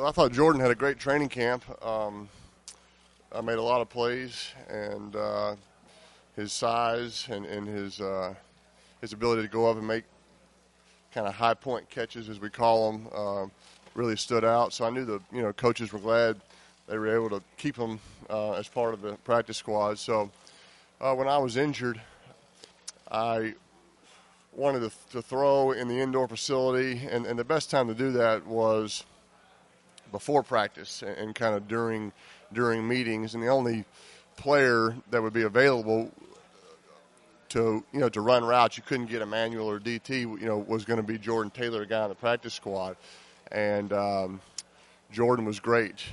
Well, I thought Jordan had a great training camp. I made a lot of plays, and his size and his ability to go up and make kind of high point catches, as we call them, really stood out. So I knew the coaches were glad they were able to keep him as part of the practice squad. So when I was injured, I wanted to throw in the indoor facility, and the best time to do that was before practice and kind of during meetings. And the only player that would be available to run routes, you couldn't get Emmanuel or DT, was going to be Jordan Taylor, a guy on the practice squad. And Jordan was great.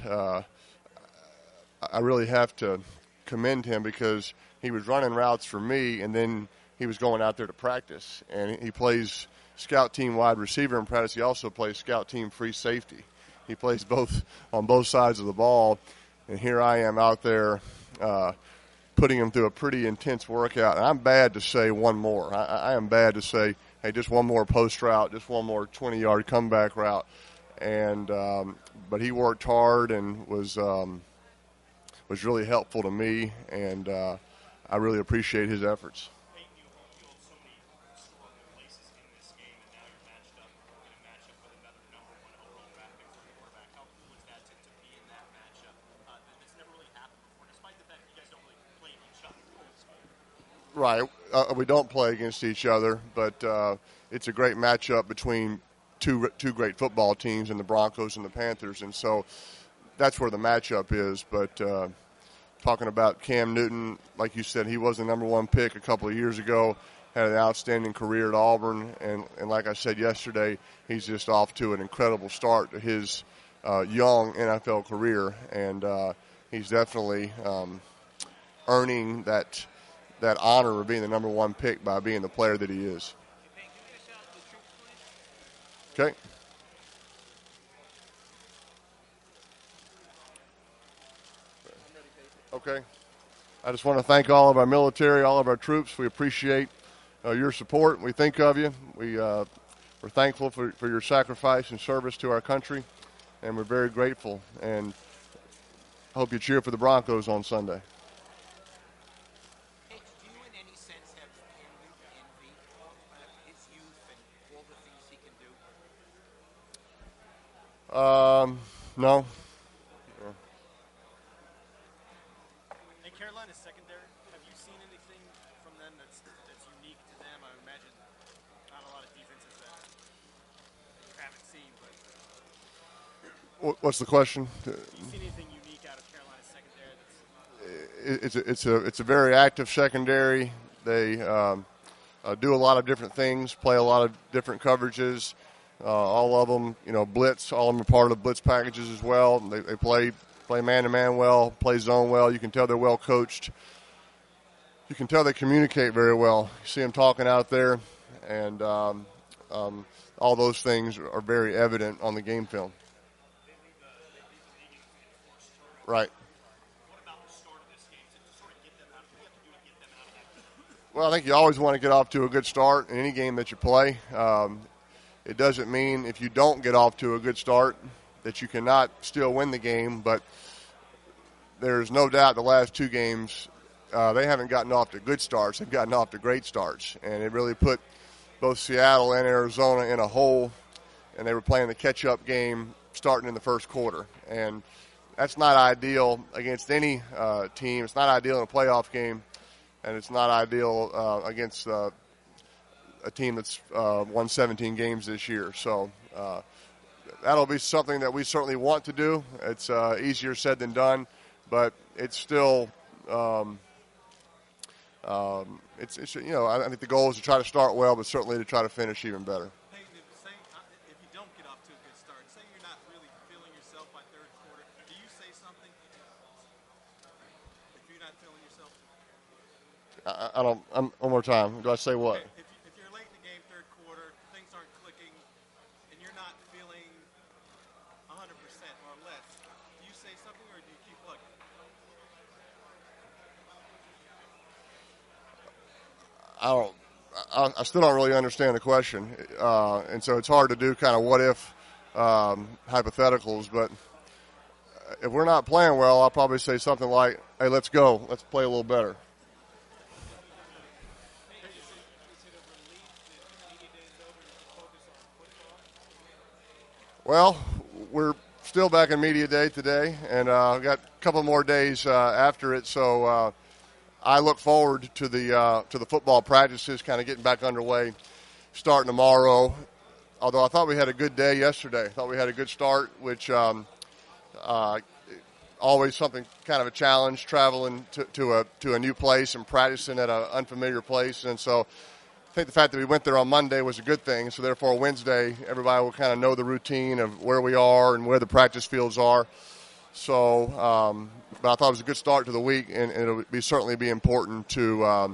I really have to commend him because he was running routes for me, and then he was going out there to practice. And he plays scout team wide receiver in practice. He also plays scout team free safety. He plays both on both sides of the ball. And here I am out there putting him through a pretty intense workout. And I'm bad to say one more. I am bad to say, hey, just one more post route, just one more 20-yard comeback route. And but he worked hard and was really helpful to me, and I really appreciate his efforts. Right. We don't play against each other, but it's a great matchup between two great football teams, in the Broncos and the Panthers, and so that's where the matchup is. But talking about Cam Newton, like you said, he was the number one pick a couple of years ago, had an outstanding career at Auburn, and like I said yesterday, he's just off to an incredible start to his young NFL career, and he's definitely earning that honor of being the number one pick by being the player that he is. Okay. Okay. I just want to thank all of our military, all of our troops. We appreciate your support. We think of you. We're thankful for your sacrifice and service to our country, and we're very grateful. And I hope you cheer for the Broncos on Sunday. Hey, do you in any sense have envy his youth and all the things he can do? No. Hey, Carolina's secondary. Have you seen anything from them that's unique to them? I imagine not a lot of defenses that you haven't seen, but What's the question? have you seen anything unique out of Carolina's secondary? It's a very active secondary. They do a lot of different things, play a lot of different coverages. All of them, blitz. All of them are part of the blitz packages as well. They play man-to-man well, play zone well. You can tell they're well coached. You can tell they communicate very well. You see them talking out there, and all those things are very evident on the game film. Right. What about the start of this game to sort of get them out? What do you have to do to get them out of that? Well, I think you always want to get off to a good start in any game that you play. It doesn't mean if you don't get off to a good start that you cannot still win the game, but there's no doubt the last two games they haven't gotten off to good starts. They've gotten off to great starts, and it really put both Seattle and Arizona in a hole, and they were playing the catch-up game starting in the first quarter. And that's not ideal against any team. It's not ideal in a playoff game, and it's not ideal against a team that's won 17 games this year. So that'll be something that we certainly want to do. It's easier said than done, but it's still I think the goal is to try to start well, but certainly to try to finish even better. Hey, if you don't get off to a good start, say you're not really feeling yourself by third quarter, do you say something? If you're not feeling yourself? I don't. One more time. Do I say what? Okay, if you're late in the game, third quarter, things aren't clicking, and you're not feeling 100% or less, do you say something or do you keep plugging? I still don't really understand the question, and so it's hard to do kind of what if hypotheticals, but if we're not playing well, I'll probably say something like, hey, let's go. Let's play a little better. Well, we're still back in media day today, and got a couple more days after it. So I look forward to the football practices, kind of getting back underway, starting tomorrow. Although I thought we had a good day yesterday, I thought we had a good start, which always something kind of a challenge, traveling to a new place and practicing at an unfamiliar place, and so. I think the fact that we went there on Monday was a good thing. So therefore, Wednesday, everybody will kind of know the routine of where we are and where the practice fields are. So, but I thought it was a good start to the week, and it'll certainly be important to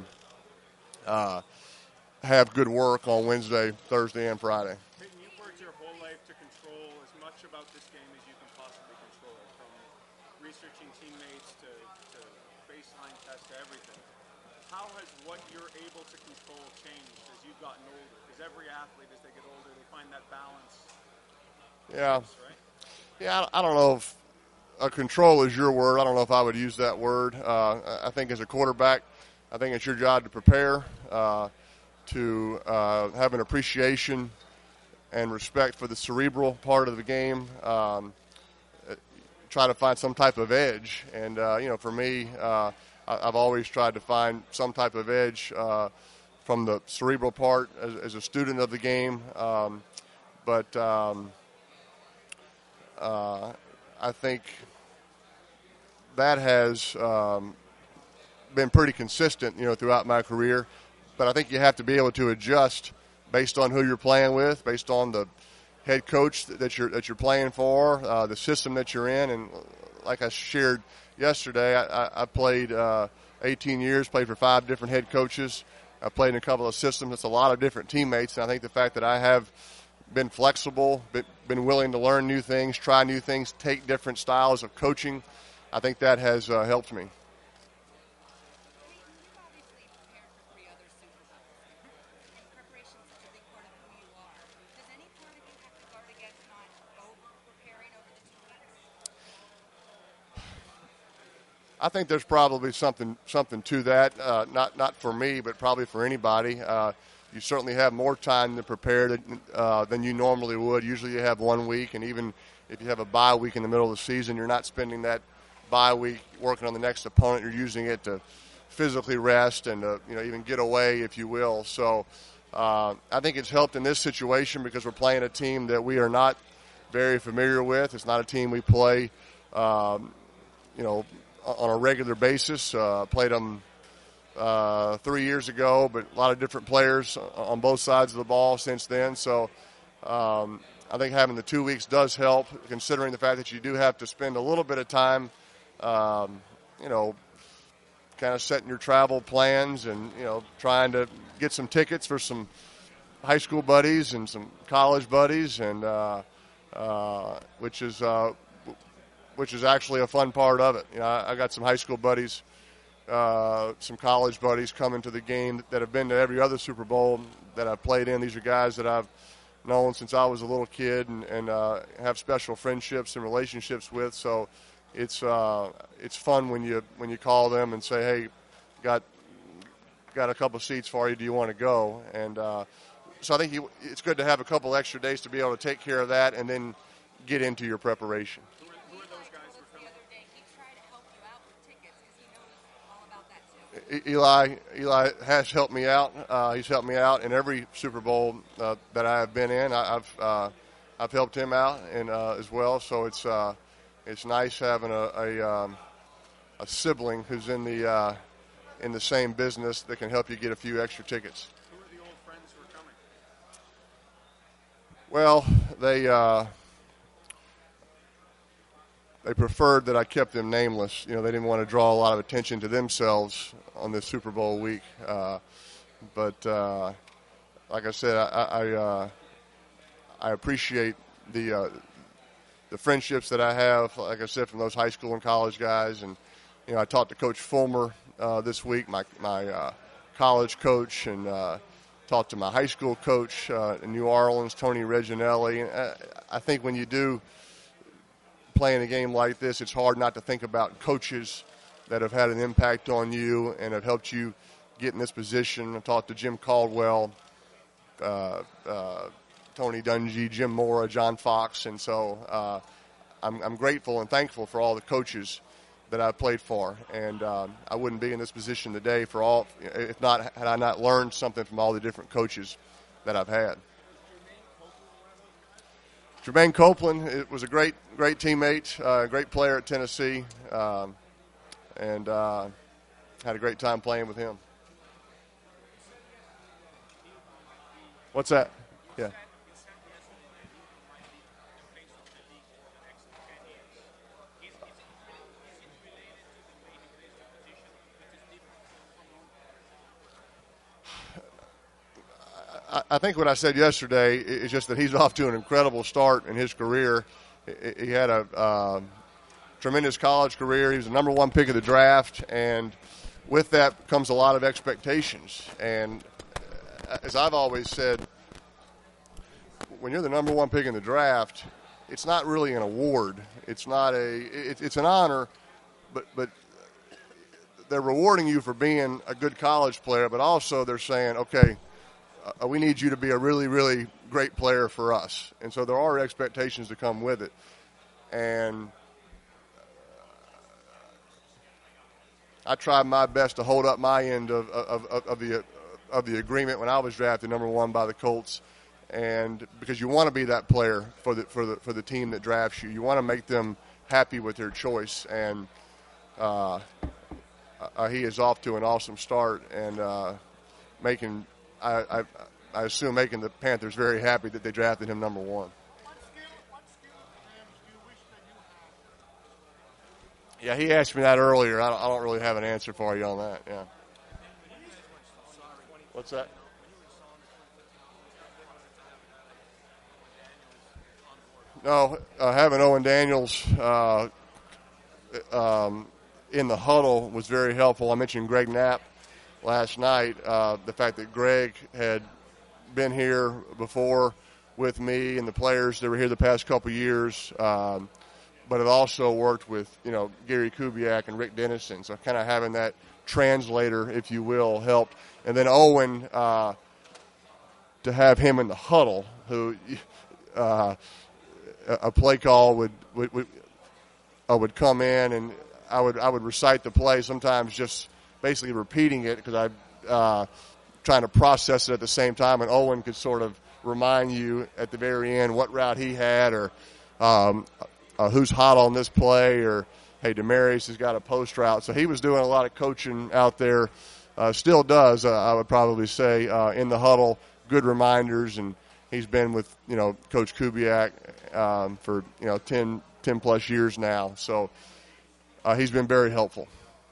have good work on Wednesday, Thursday, and Friday. Peyton, you've worked your whole life to control as much about this game as you can possibly control it, from researching teammates to baseline tests to everything. How has what you're able to control changed as you've gotten older? Because every athlete, as they get older, they find that balance. Yeah. Right? Yeah, I don't know if control is your word. I don't know if I would use that word. I think as a quarterback, I think it's your job to prepare, to have an appreciation and respect for the cerebral part of the game. Try to find some type of edge. And, for me, I've always tried to find some type of edge from the cerebral part as a student of the game. But I think that has been pretty consistent, throughout my career. But I think you have to be able to adjust based on who you're playing with, based on the head coach that you're playing for, the system that you're in. And like I shared yesterday, I played 18 years, played for 5 different head coaches. I played in a couple of systems. It's a lot of different teammates, and I think the fact that I have been flexible, been willing to learn new things, try new things, take different styles of coaching, I think that has helped me. I think there's probably something to that. Not for me, but probably for anybody. You certainly have more time to prepare than you normally would. Usually you have 1 week, and even if you have a bye week in the middle of the season, you're not spending that bye week working on the next opponent. You're using it to physically rest and even get away, if you will. So I think it's helped in this situation because we're playing a team that we are not very familiar with. It's not a team we play, on a regular basis. Played them 3 years ago, but a lot of different players on both sides of the ball since then. So I think having the 2 weeks does help, considering the fact that you do have to spend a little bit of time, kind of setting your travel plans and, trying to get some tickets for some high school buddies and some college buddies, and which is actually a fun part of it. I got some high school buddies, some college buddies coming to the game that have been to every other Super Bowl that I've played in. These are guys that I've known since I was a little kid and have special friendships and relationships with. So it's fun when you call them and say, hey, got a couple seats for you. Do you want to go? And so I think it's good to have a couple extra days to be able to take care of that and then get into your preparation. Who are those guys who are coming? He tried to help you out with tickets because he knows all about that too. Eli has helped me out. He's helped me out in every Super Bowl that I have been in. I've helped him out and as well. So it's nice having a sibling who's in the same business that can help you get a few extra tickets. Who are the old friends who are coming? Well, they preferred that I kept them nameless. They didn't want to draw a lot of attention to themselves on this Super Bowl week. But like I said, I appreciate the friendships that I have, like I said, from those high school and college guys. And, I talked to Coach Fulmer this week, my college coach, and talked to my high school coach in New Orleans, Tony Reginelli. I think when you do playing a game like this, it's hard not to think about coaches that have had an impact on you and have helped you get in this position. I talked to Jim Caldwell, Tony Dungy, Jim Mora, John Fox, and so I'm grateful and thankful for all the coaches that I've played for, and I wouldn't be in this position today for all, if not, had I not learned something from all the different coaches that I've had. Jermaine Copeland, it was a great teammate, great player at Tennessee, and had a great time playing with him. What's that? Yeah. I think what I said yesterday is just that he's off to an incredible start in his career. He had a tremendous college career. He was the number one pick of the draft, and with that comes a lot of expectations. And as I've always said, when you're the number one pick in the draft, it's not really an award. It's not it's an honor, but they're rewarding you for being a good college player, but also they're saying, okay, we need you to be a really, really great player for us. And so there are expectations that come with it. And I tried my best to hold up my end of the agreement when I was drafted number one by the Colts. And because you want to be that player for the team that drafts you. You want to make them happy with their choice. And he is off to an awesome start and making – I assume making the Panthers very happy that they drafted him number one. What skill do you wish that you had? Yeah, he asked me that earlier. I don't really have an answer for you on that. Yeah. What's that? No, having Owen Daniels in the huddle was very helpful. I mentioned Greg Knapp last night, the fact that Greg had been here before with me and the players that were here the past couple of years, but it also worked with, Gary Kubiak and Rick Dennison. So kind of having that translator, if you will, helped. And then Owen, to have him in the huddle, who a play call would come in and I would recite the play, sometimes just basically repeating it because I trying to process it at the same time, and Owen could sort of remind you at the very end what route he had or who's hot on this play or, hey, Demarius has got a post route. So he was doing a lot of coaching out there, still does, I would probably say, in the huddle, good reminders, and he's been with, Coach Kubiak for, 10-plus years now. So he's been very helpful.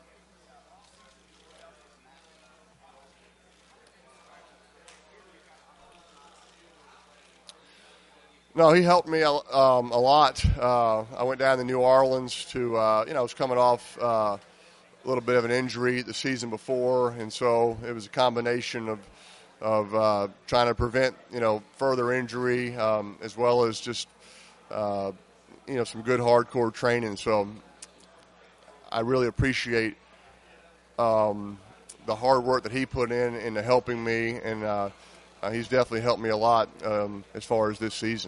No, he helped me a lot. I went down to New Orleans to, I was coming off a little bit of an injury the season before, and so it was a combination of trying to prevent, further injury as well as just, some good hardcore training. So I really appreciate the hard work that he put in into helping me, and he's definitely helped me a lot as far as this season.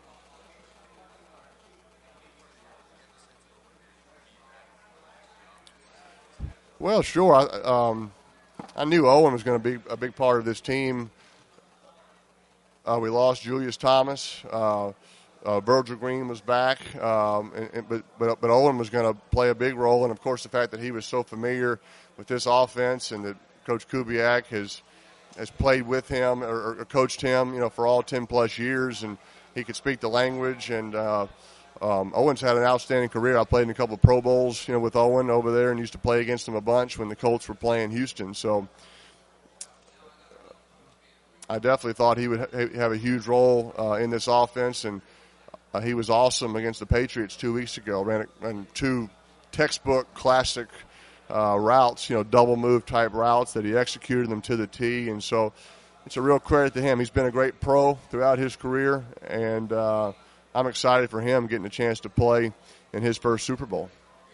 Well, sure. I knew Owen was going to be a big part of this team. We lost Julius Thomas. Virgil Green was back, but Owen was going to play a big role. And, of course, the fact that he was so familiar with this offense and that Coach Kubiak has played with him or coached him, for all 10-plus years, and he could speak the language. And Owen's had an outstanding career. I played in a couple of Pro Bowls, with Owen over there and used to play against him a bunch when the Colts were playing Houston. So I definitely thought he would have a huge role in this offense, and he was awesome against the Patriots 2 weeks ago. Ran two textbook classic routes, double move type routes that he executed them to the T. And so, it's a real credit to him. He's been a great pro throughout his career, and I'm excited for him getting a chance to play in his first Super Bowl.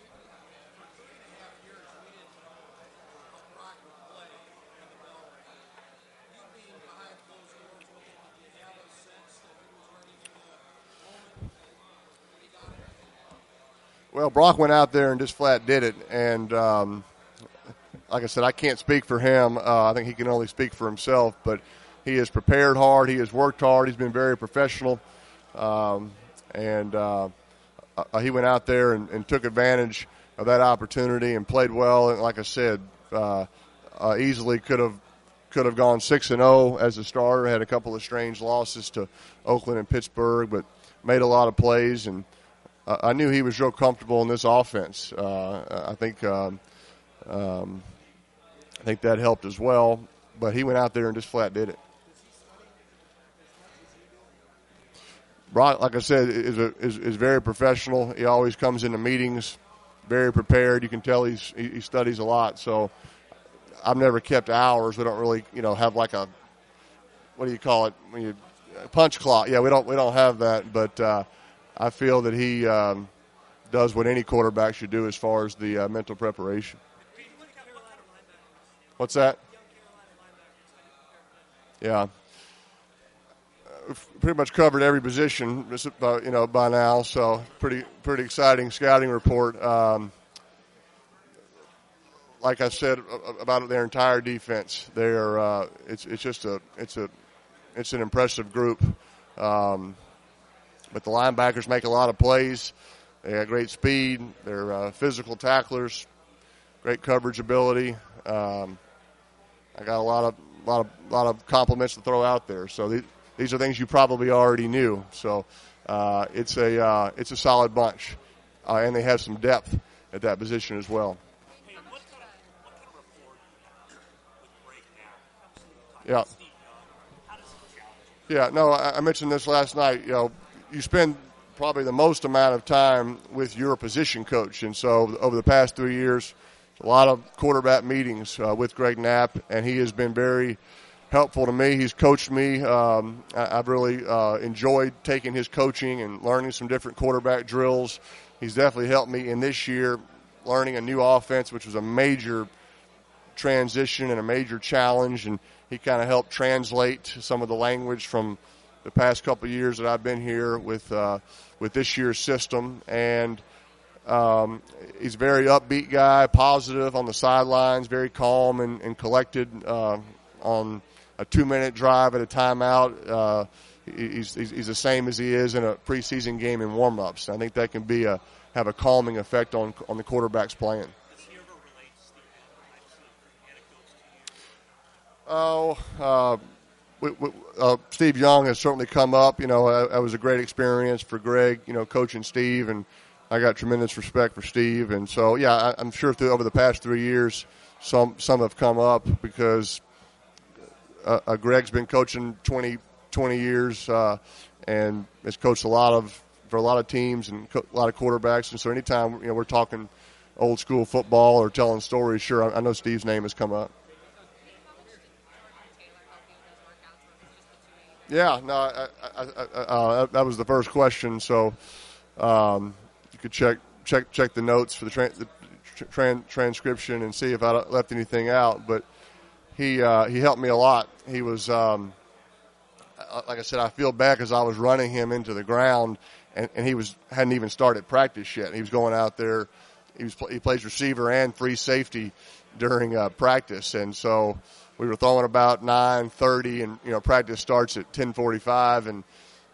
Well, Brock went out there and just flat did it, and like I said, I can't speak for him. I think he can only speak for himself, but he has prepared hard. He has worked hard. He's been very professional, and he went out there and took advantage of that opportunity and played well. And like I said, easily could have gone 6-0 as a starter. Had a couple of strange losses to Oakland and Pittsburgh, but made a lot of plays, and I knew he was real comfortable in this offense. I think that helped as well. But he went out there and just flat did it. Brock, like I said, is very professional. He always comes into meetings very prepared. You can tell he studies a lot. So I've never kept hours. We don't really, have like a, what do you call it when you punch clock? Yeah, we don't have that. But I feel that he does what any quarterback should do as far as the mental preparation. What's that? Yeah. Pretty much covered every position, by now. So pretty exciting scouting report. Like I said about their entire defense, they are. It's an impressive group. But the linebackers make a lot of plays. They have great speed. They're physical tacklers, great coverage ability. I got a lot of compliments to throw out there. So these are things you probably already knew. So it's a solid bunch, and they have some depth at that position as well. Hey, what kind of rapport do you have with Greg Knapp? Yeah. Steve Young, how does he challenge you? Yeah, no, I mentioned this last night. You spend probably the most amount of time with your position coach, and so over the past 3 years, a lot of quarterback meetings with Greg Knapp, and he has been very helpful to me. He's coached me. I've really enjoyed taking his coaching and learning some different quarterback drills. He's definitely helped me in this year learning a new offense, which was a major transition and a major challenge, and he kind of helped translate some of the language from the past couple of years that I've been here with this year's system. And he's a very upbeat guy, positive on the sidelines, very calm and collected on a 2-minute drive at a timeout. He's the same as he is in a preseason game in warm-ups. I think that can be have a calming effect on the quarterback's playing. Does he ever relate Steve Young anecdotes to you? Steve Young has certainly come up. It was a great experience for Greg, coaching Steve, and I got tremendous respect for Steve. And so, yeah, I'm sure over the past 3 years, some have come up because Greg's been coaching 20 years and has coached for a lot of teams and a lot of quarterbacks. And so anytime, we're talking old school football or telling stories, sure, I know Steve's name has come up. Yeah, no, that was the first question. So you could check the notes for the transcription and see if I left anything out. But he helped me a lot. He was like I said, I feel bad because I was running him into the ground, and he hadn't even started practice yet. He was going out there. He plays receiver and free safety during practice, and so we were throwing about 9:30, and practice starts at 10:45, and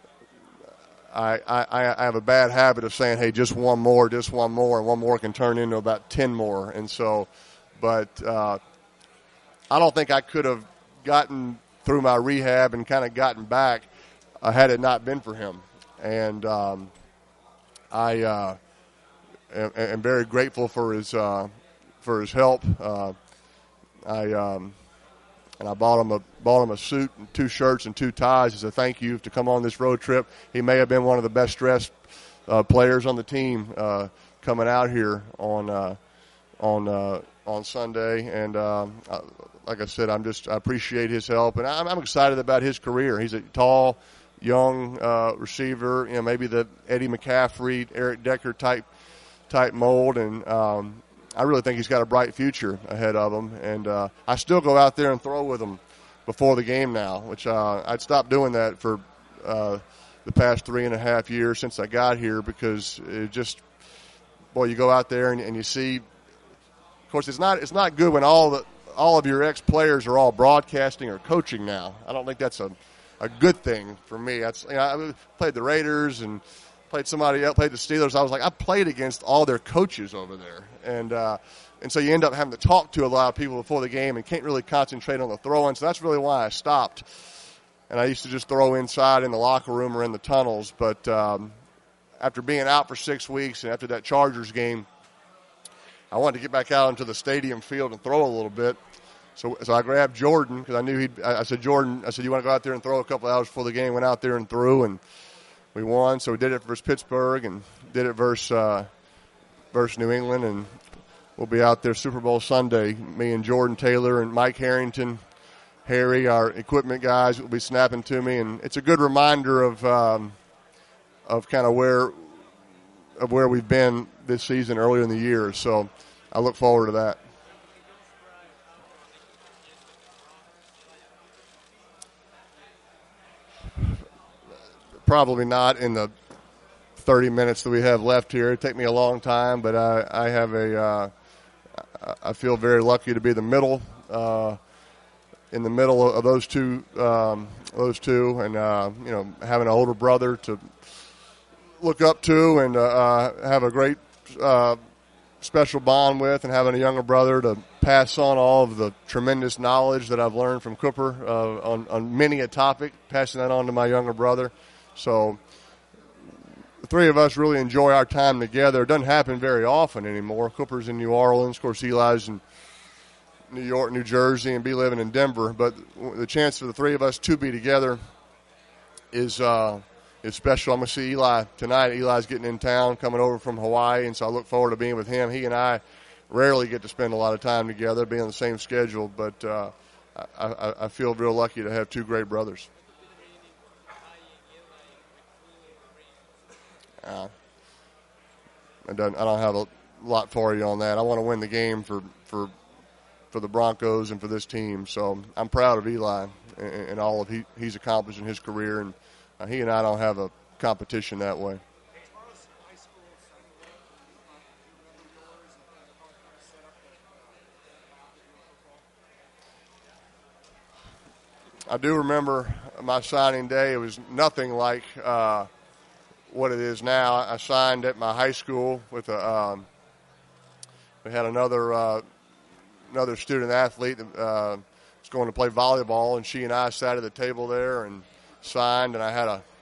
I have a bad habit of saying, hey, just one more, and one more can turn into about 10 more, and so, but I don't think I could have gotten through my rehab and kind of gotten back had it not been for him, and I am very grateful for his help. And I bought him a suit and 2 shirts and 2 ties as a thank you to come on this road trip. He may have been one of the best dressed players on the team coming out here on on Sunday, and like I said, I appreciate his help, and I'm excited about his career. He's a tall, young receiver, maybe the Eddie McCaffrey, Eric Decker type mold, and I really think he's got a bright future ahead of him. And I still go out there and throw with him before the game now, which I'd stopped doing that for the past 3.5 years since I got here, because it just, boy, you go out there and you see. Of course, it's not good when all of your ex-players are all broadcasting or coaching now. I don't think that's a good thing for me. I played the Raiders and played somebody else, played the Steelers. I was like, I played against all their coaches over there, and so you end up having to talk to a lot of people before the game and can't really concentrate on the throwing. So that's really why I stopped. And I used to just throw inside in the locker room or in the tunnels. But after being out for 6 weeks and after that Chargers game, I wanted to get back out into the stadium field and throw a little bit. So I grabbed Jordan, because I knew I said, Jordan, you want to go out there and throw a couple hours before the game? Went out there and threw, and we won. So we did it versus Pittsburgh and did it versus New England, and we'll be out there Super Bowl Sunday. Me and Jordan Taylor and Mike Harrington, Harry, our equipment guys, will be snapping to me, and it's a good reminder of kind of where we've been this season earlier in the year. So I look forward to that. Probably not in the 30 minutes that we have left here. It'd take me a long time, but I feel very lucky to be in the middle of those two, and having an older brother to look up to and have a great special bond with, and having a younger brother to pass on all of the tremendous knowledge that I've learned from Cooper on many a topic, passing that on to my younger brother. So the three of us really enjoy our time together. It doesn't happen very often anymore. Cooper's in New Orleans. Of course, Eli's in New York, New Jersey, and be living in Denver. But the chance for the three of us to be together is special. I'm going to see Eli tonight. Eli's getting in town, coming over from Hawaii, and so I look forward to being with him. He and I rarely get to spend a lot of time together, being on the same schedule, but I feel real lucky to have two great brothers. I don't have a lot for you on that. I want to win the game for the Broncos and for this team. So I'm proud of Eli and all of he's accomplished in his career, and he and I don't have a competition that way. I do remember my signing day. It was nothing like what it is now. I signed at my high school with we had another student athlete that was going to play volleyball, and she and I sat at the table there and signed, and I had I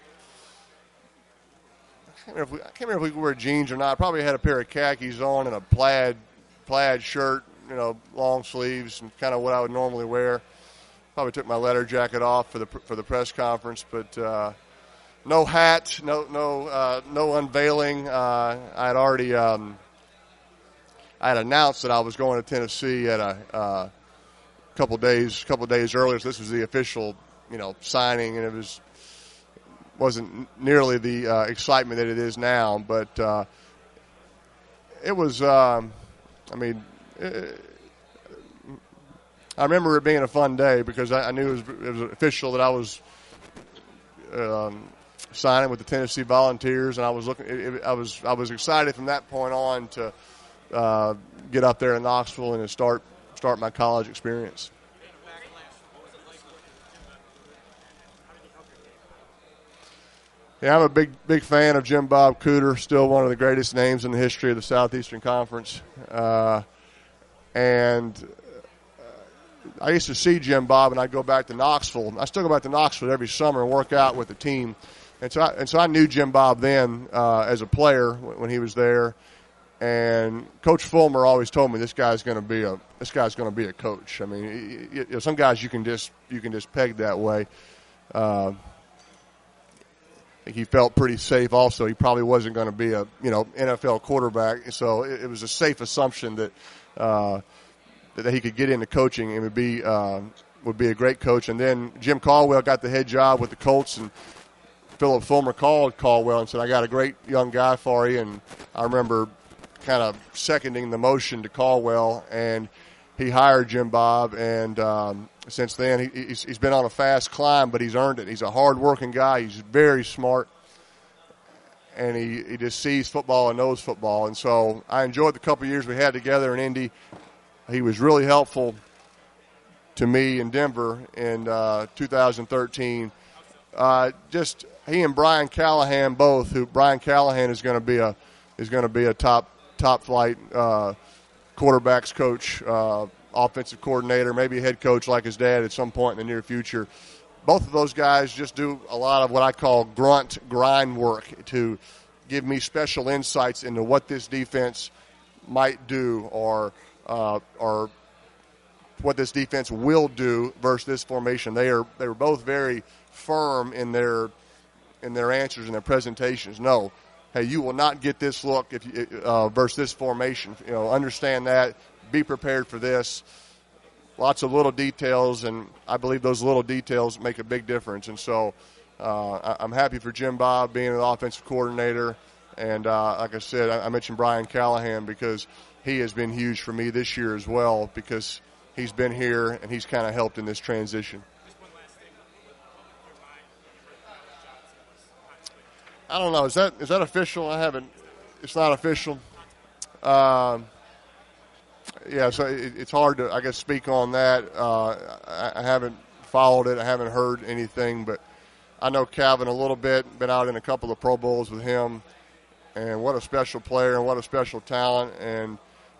can't remember if we wore jeans or not. I probably had a pair of khakis on and a plaid shirt, long sleeves, and kind of what I would normally wear. Probably took my leather jacket off for the press conference, but no hat, no unveiling. I had already I had announced that I was going to Tennessee at a couple days earlier. So this was the official, signing, and it wasn't nearly the excitement that it is now, but it was. I remember it being a fun day because I knew it was official that I was signing with the Tennessee Volunteers, and I was I was excited from that point on to get up there in Knoxville and to start my college experience. Yeah, I'm a big fan of Jim Bob Cooter, still one of the greatest names in the history of the Southeastern Conference. And I used to see Jim Bob, and I'd go back to Knoxville. I still go back to Knoxville every summer and work out with the team. And so I knew Jim Bob then as a player when he was there. And Coach Fulmer always told me this guy's going to be a coach. I mean, some guys you can just peg that way. I think he felt pretty safe. Also, he probably wasn't going to be a NFL quarterback, so it was a safe assumption that that he could get into coaching and would be a great coach. And then Jim Caldwell got the head job with the Colts, and Philip Fulmer called Caldwell and said, "I got a great young guy for you." And I remember kind of seconding the motion to Caldwell, and he hired Jim Bob. And since then, he's been on a fast climb, but he's earned it. He's a hard-working guy. He's very smart, and he just sees football and knows football. And so I enjoyed the couple of years we had together in Indy. He was really helpful to me in Denver in 2013. Just he and Brian Callahan both. Brian Callahan is going to be a top flight quarterbacks coach, offensive coordinator, maybe a head coach like his dad at some point in the near future. Both of those guys just do a lot of what I call grunt grind work to give me special insights into what this defense might do or what this defense will do versus this formation. They were both very firm in their answers and their presentations. No, hey, you will not get this look if versus this formation. Understand that. Be prepared for this. Lots of little details, and I believe those little details make a big difference. And so I'm happy for Jim Bob being an offensive coordinator. And like I said, I mentioned Brian Callahan because he has been huge for me this year as well, because he's been here and he's kind of helped in this transition. I don't know. Is that official? It's not official. Yeah, so it's hard to, I guess, speak on that. I haven't followed it. I haven't heard anything, but I know Calvin a little bit. Been out in a couple of Pro Bowls with him, and what a special player and what a special talent. And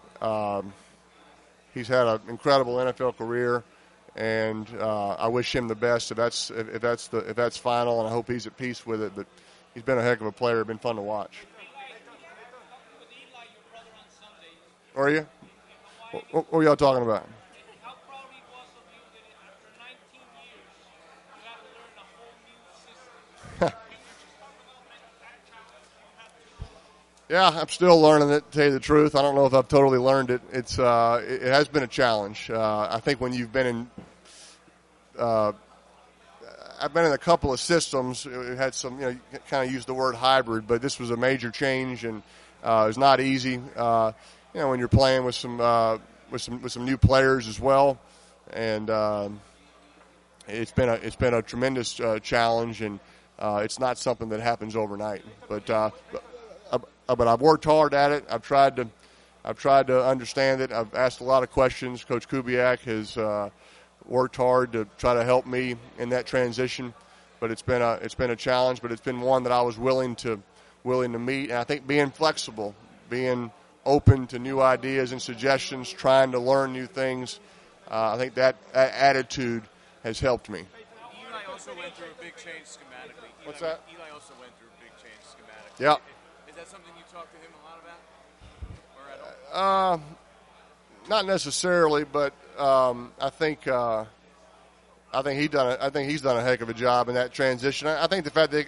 he's had an incredible NFL career, and I wish him the best if that's final, and I hope he's at peace with it. But he's been a heck of a player. Been fun to watch. Are you? What were y'all talking about? How proud he was of you that after 19 years, you have to learn a whole new system. Can you just talk about that challenge you have to? Yeah, I'm still learning it, to tell you the truth. I don't know if I've totally learned it. It has been a challenge. I think when you've been in I've been in a couple of systems. We had some, kind of used the word hybrid, but this was a major change, and it was not easy. When you're playing with some new players as well, and it's been a tremendous challenge, and it's not something that happens overnight. But I've worked hard at it. I've tried to understand it. I've asked a lot of questions. Coach Kubiak has worked hard to try to help me in that transition. But it's been a challenge. But it's been one that I was willing to meet. And I think being flexible, being open to new ideas and suggestions, trying to learn new things, I think that attitude has helped me. Eli also went through a big change schematically. What's that? Eli also went through a big change schematically. Yeah. Is that something you talk to him a lot about? Or at all? Not necessarily, but I think he's done a heck of a job in that transition. I think the fact that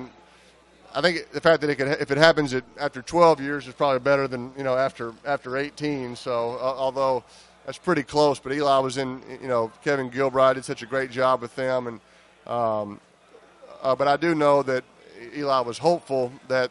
if it happens after 12 years is probably better than after 18. So although that's pretty close, but Eli was in Kevin Gilbride did such a great job with them, and but I do know that Eli was hopeful that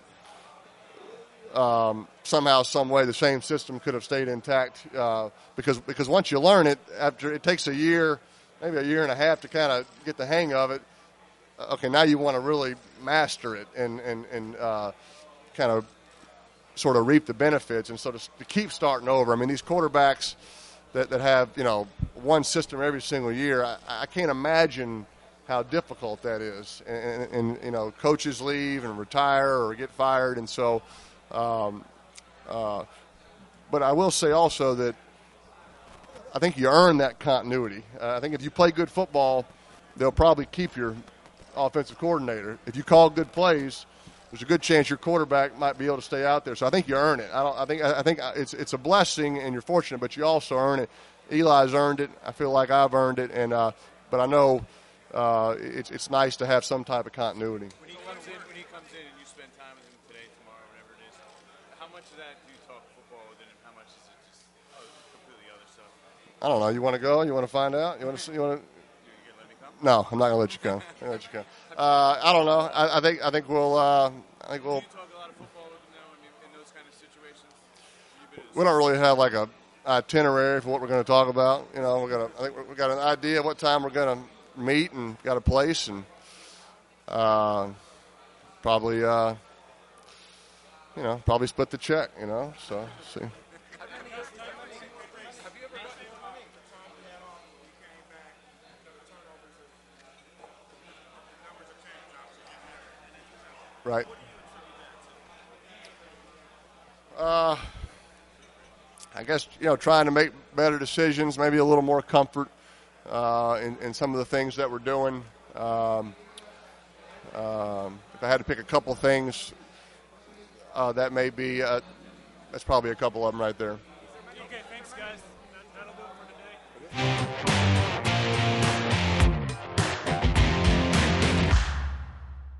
somehow, some way, the same system could have stayed intact because once you learn it, it takes a year, maybe a year and a half to kind of get the hang of it. Okay, now you want to really master it and kind of sort of reap the benefits, and so to keep starting over. I mean, these quarterbacks that have one system every single year, I can't imagine how difficult that is. And coaches leave and retire or get fired, and so. But I will say also that I think you earn that continuity. I think if you play good football, they'll probably keep your offensive coordinator. If you call good plays, there's a good chance your quarterback might be able to stay out there. So I think you earn it. I think it's a blessing and you're fortunate, but you also earn it. Eli's earned it. I feel like I've earned it, and but I know it's nice to have some type of continuity. When he comes in and you spend time with him today, tomorrow, whatever it is, how much of that do you talk football with him, and how much is it just completely other stuff? I don't know. You want to go? You want to find out? You want to? You want to? No, I'm not gonna let you come. I'm gonna let you come. I don't know. I think we'll. I think we'll. You talk a lot of football with them now. I mean, in those kind of situations. We don't really have like a itinerary for what we're going to talk about. You know, I think we got an idea of what time we're going to meet and got a place and probably probably split the check. You know, so see. Right. I guess, trying to make better decisions, maybe a little more comfort in some of the things that we're doing. If I had to pick a couple of things, that may be that's probably a couple of them right there.